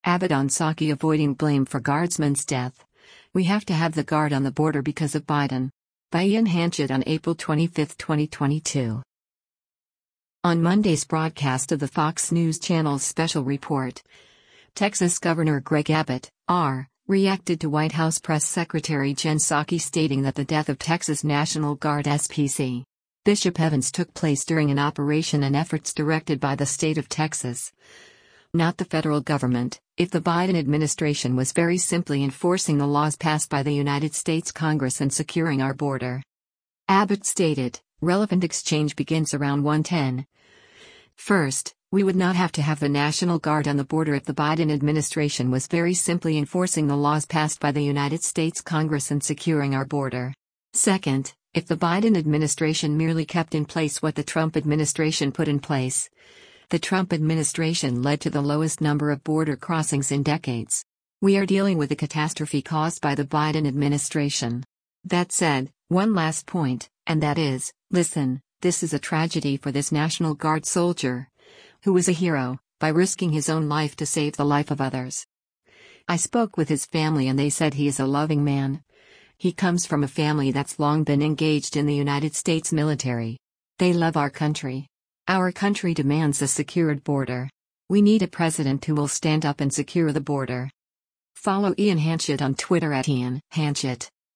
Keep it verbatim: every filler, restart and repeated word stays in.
Abbott on Psaki avoiding blame for guardsman's death. We have to have the guard on the border because of Biden. By Ian Hanchett on April twenty-fifth, twenty twenty-two. On Monday's broadcast of the Fox News Channel's special report, Texas Governor Greg Abbott, R., reacted to White House Press Secretary Jen Psaki stating that the death of Texas National Guard S P C. Bishop Evans took place during an operation and efforts directed by the state of Texas, not the federal government. If the Biden administration was very simply enforcing the laws passed by the United States Congress and securing our border. Abbott stated, relevant exchange begins around one ten. First, we would not have to have the National Guard on the border if the Biden administration was very simply enforcing the laws passed by the United States Congress and securing our border. Second, if the Biden administration merely kept in place what the Trump administration put in place. The Trump administration led to the lowest number of border crossings in decades. We are dealing with a catastrophe caused by the Biden administration. That said, one last point, and that is, listen, this is a tragedy for this National Guard soldier, who was a hero, by risking his own life to save the life of others. I spoke with his family and they said he is a loving man. He comes from a family that's long been engaged in the United States military. They love our country. Our country demands a secured border. We need a president who will stand up and secure the border. Follow Ian Hanchett on Twitter at Ian Hanchett.